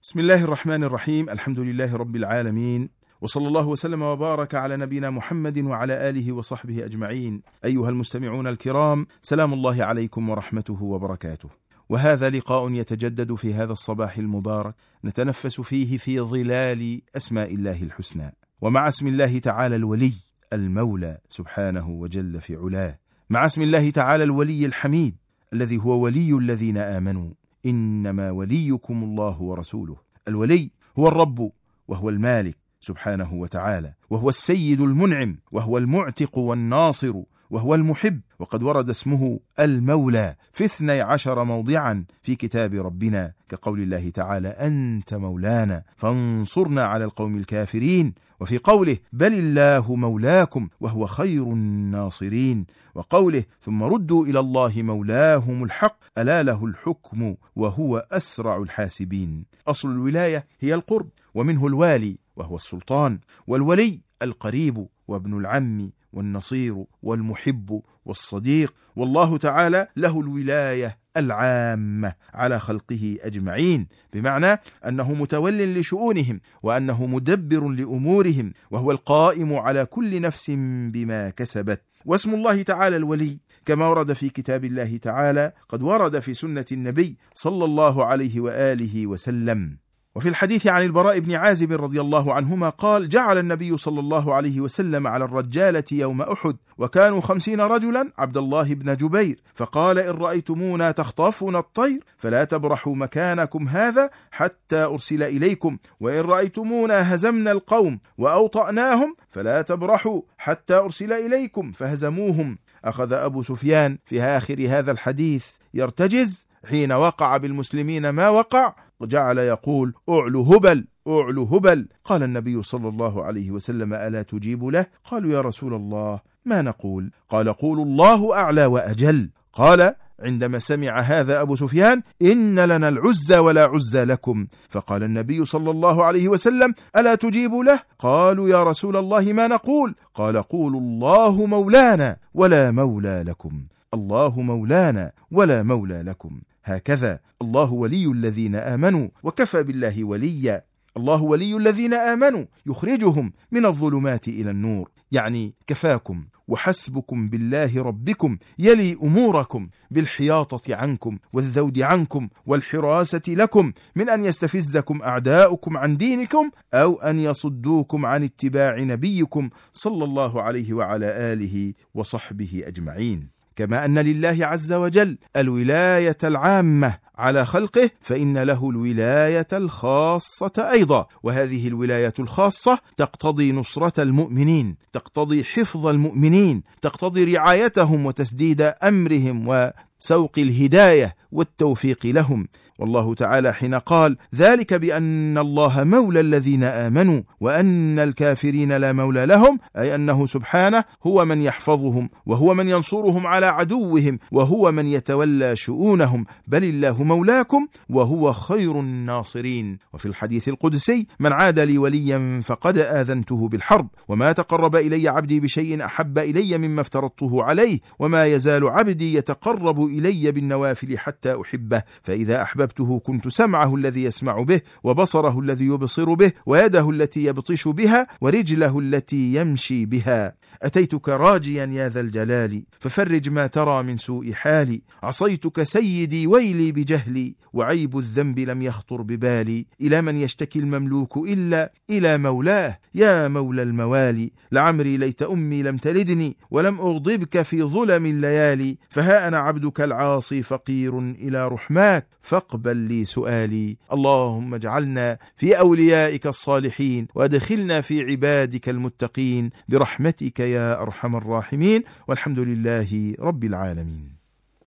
بسم الله الرحمن الرحيم. الحمد لله رب العالمين، وصلى الله وسلم وبارك على نبينا محمد وعلى آله وصحبه أجمعين. أيها المستمعون الكرام، سلام الله عليكم ورحمته وبركاته. وهذا لقاء يتجدد في هذا الصباح المبارك، نتنفس فيه في ظلال أسماء الله الحسنى، ومع اسم الله تعالى الولي المولى سبحانه وجل في علاه، مع اسم الله تعالى الولي الحميد الذي هو ولي الذين آمنوا، إنما وليكم الله ورسوله. الولي هو الرب وهو المالك سبحانه وتعالى، وهو السيد المنعم، وهو المعتق والناصر، وهو المحب. وقد ورد اسمه المولى في 12 موضعا في كتاب ربنا، كقول الله تعالى: أنت مولانا فانصرنا على القوم الكافرين، وفي قوله: بل الله مولاكم وهو خير الناصرين، وقوله: ثم ردوا إلى الله مولاهم الحق ألا له الحكم وهو أسرع الحاسبين. أصل الولاية هي القرب، ومنه الوالي وهو السلطان، والولي القريب وابن العم والنصير والمحب والصديق. والله تعالى له الولاية العامة على خلقه أجمعين، بمعنى أنه متول لشؤونهم، وأنه مدبر لأمورهم، وهو القائم على كل نفس بما كسبت. واسم الله تعالى الولي كما ورد في كتاب الله تعالى قد ورد في سنة النبي صلى الله عليه وآله وسلم. وفي الحديث عن البراء بن عازب رضي الله عنهما قال: جعل النبي صلى الله عليه وسلم على الرجالة يوم أحد وكانوا 50 رجلا عبد الله بن جبير، فقال: إن رأيتمونا تخطفنا الطير فلا تبرحوا مكانكم هذا حتى أرسل إليكم، وإن رأيتمونا هزمنا القوم وأوطأناهم فلا تبرحوا حتى أرسل إليكم فهزموهم. أخذ أبو سفيان في آخر هذا الحديث يرتجز حين وقع بالمسلمين ما وقع، وجعل يقول: أعلو هبل أعلو هبل. قال النبي صلى الله عليه وسلم: ألا تجيب له؟ قالوا: يا رسول الله ما نقول؟ قال: قولوا الله أعلى وأجل. قال عندما سمع هذا أبو سفيان: إن لنا العزى ولا عزى لكم. فقال النبي صلى الله عليه وسلم: ألا تجيب له؟ قالوا: يا رسول الله ما نقول؟ قال: قولوا الله مولانا ولا مولى لكم، الله مولانا ولا مولى لكم. هكذا الله ولي الذين آمنوا وكفى بالله وليا. الله ولي الذين آمنوا يخرجهم من الظلمات إلى النور، يعني كفاكم وحسبكم بالله ربكم يلي أموركم بالحياطة عنكم والذود عنكم والحراسة لكم من أن يستفزكم أعداؤكم عن دينكم أو أن يصدوكم عن اتباع نبيكم صلى الله عليه وعلى آله وصحبه أجمعين. كما أن لله عز وجل الولاية العامة على خلقه، فإن له الولاية الخاصة أيضا، وهذه الولاية الخاصة تقتضي نصرة المؤمنين، تقتضي حفظ المؤمنين، تقتضي رعايتهم وتسديد أمرهم وسوق الهداية والتوفيق لهم. والله تعالى حين قال: ذلك بأن الله مولى الذين آمنوا وأن الكافرين لا مولى لهم، أي أنه سبحانه هو من يحفظهم، وهو من ينصرهم على عدوهم، وهو من يتولى شؤونهم. بل الله مولاكم وهو خير الناصرين. وفي الحديث القدسي: من عاد لي وليا فقد آذنته بالحرب، وما تقرب إلي عبدي بشيء أحب إلي مما افترضته عليه، وما يزال عبدي يتقرب إلي بالنوافل حتى أحبه، فإذا أحببته كنت سمعه الذي يسمع به، وبصره الذي يبصر به، ويده التي يبطش بها، ورجله التي يمشي بها. أتيتك راجيا يا ذا الجلال ففرج ما ترى من سوء حالي، عصيتك سيدي ويلي بجهلي، وعيب الذنب لم يخطر ببالي. إلى من يشتكي المملوك إلا إلى مولاه، يا مولى الموالي، لعمري ليت أمي لم تلدني ولم أغضبك في ظلم الليالي، فها أنا عبدك العاصي فقير إلى رحماك فاقبل لي سؤالي. اللهم اجعلنا في أوليائك الصالحين، وادخلنا في عبادك المتقين برحمتك يا أرحم الراحمين، والحمد لله رب العالمين.